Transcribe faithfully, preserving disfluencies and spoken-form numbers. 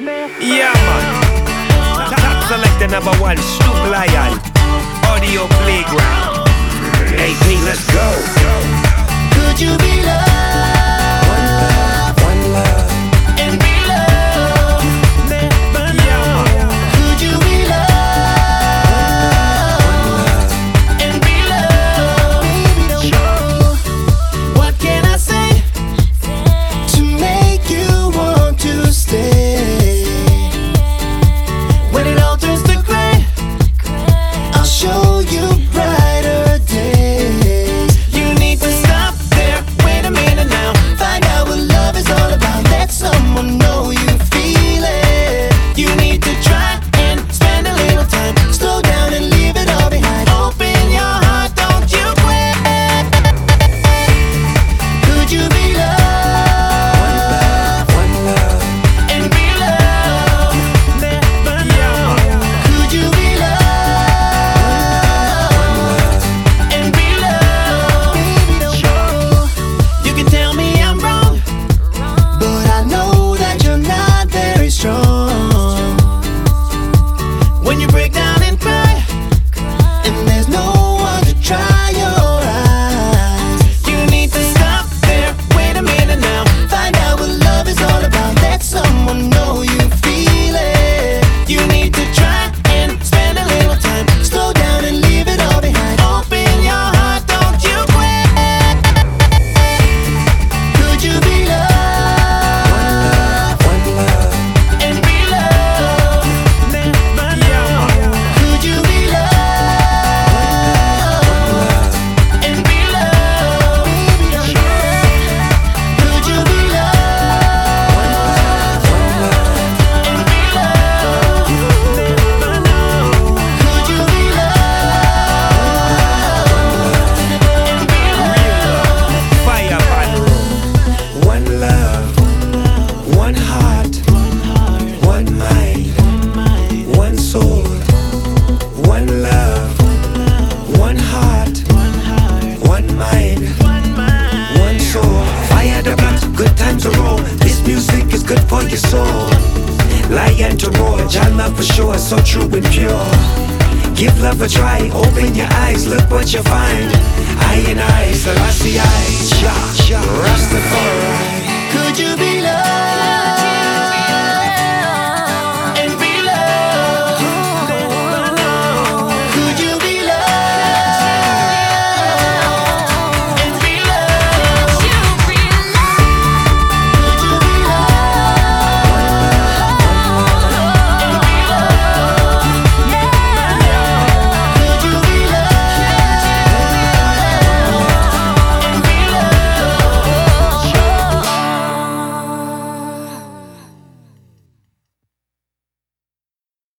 Yeah, man. Top selector number one, Snoop Lion. Audio Playground. A P, let's go. Could you be loved? One love, one love. And be loved? Yeah, man. Could you be loved? And be loved? What can I say to make you want to stay? When it all turns to gray, I'll show you brighter days. You need to stop there, wait a minute now. Find out what love is all about. Let someone know you feel it. You need to try and spend a little time. Slow down and leave it all behind. Open your heart, don't you quit. Could you be loved? One love. And be loved? Yeah, man. Could you be loved? And be loved? You can tell me I'm wrong, but I know that you're not very strong. When you break down and cry, and there's no one to dry your eyes, you need to stop there, wait a minute now. Find out what love is all about. Let someone know you feel it. You need to try and spend a little time. Slow down and leave it all behind. Open your heart, don't you quit. Could you be loved? One love. And be loved? Yeah, man. Could you be loved? And be loved? Could you be loved? And be loved? Could you be loved? Fire pan. One love, one heart, one mind, one soul. One love, one heart, one mind, one soul. Fire the blocks, good times to roll. This music is good for your soul. Lion to roar, John love for sure, so true and pure. Give love a try, open your eyes, look what you find. I and I, Selassie I, Rastafari.